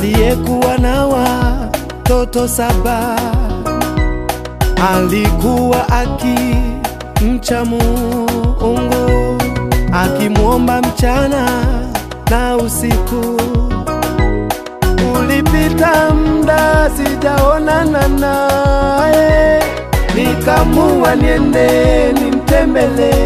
aliyekuwa na watoto 7, alikuwa akimcha Mungu, akimuomba mchana na usiku. Ulipita muda sijaonana naye, nikamua niende nimtembele.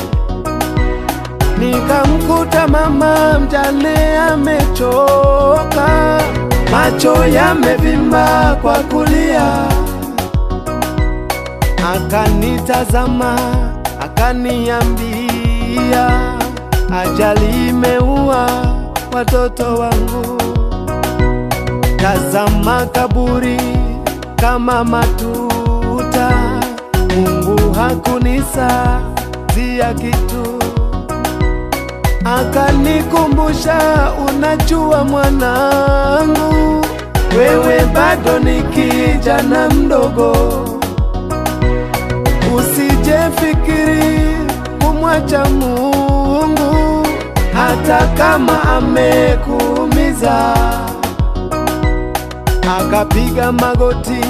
Nikamkuta mama mjane amechoka, macho yamevimba kwa kulia. Akanitazama akaniambia, ajali imeua watoto wangu. Tazama kaburi kama matuta, Mungu hakunisaidia kitu. Akanikumbusha, unajua mwanangu, wewe bado ni kijana mdogo, usijefikiri kumwacha Mungu hata kama amekuumiza. Akapiga magoti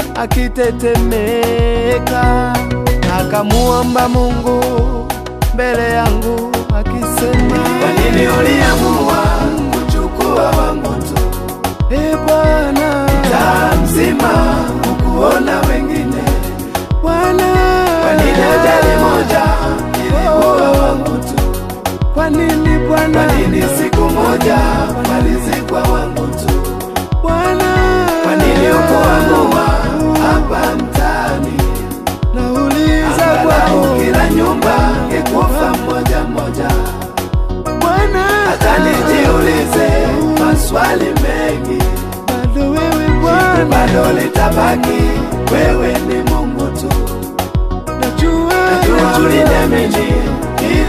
akitetemeka, akamuomba Mungu mbele yangu akisema, kwa nini uliamua kuchukua wangu tu? Bwana, mtaa mzima ukuona wengine. Bwana, kwa nini ajali moja iliua wangu tu? Kwa nini Bwana? Kwa nini siku moja walizikwa wangu tu? Bwana, kwa nini ukuamua hapa mtaani? Nauliza kwako, kila nyumba ingekufa mmoja mmoja. Bwana, hata nijiulize maswali mengi, bado wewe Bwana, bado litabaki wewe ni Mungu tu. Najua uliniamini